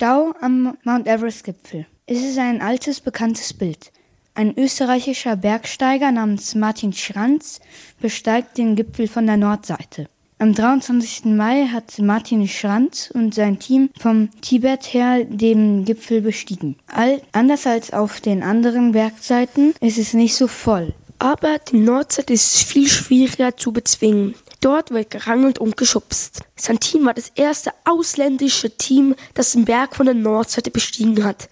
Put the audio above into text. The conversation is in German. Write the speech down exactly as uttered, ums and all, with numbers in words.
Stau am Mount Everest-Gipfel. Es ist ein altes, bekanntes Bild. Ein österreichischer Bergsteiger namens Martin Schranz besteigt den Gipfel von der Nordseite. Am dreiundzwanzigsten Mai hat Martin Schranz und sein Team vom Tibet her den Gipfel bestiegen. All, anders als auf den anderen Bergseiten ist es nicht so voll. Aber die Nordseite ist viel schwieriger zu bezwingen. Dort wird gerangelt und geschubst. Sein Team war das erste ausländische Team, das den Berg von der Nordseite bestiegen hat.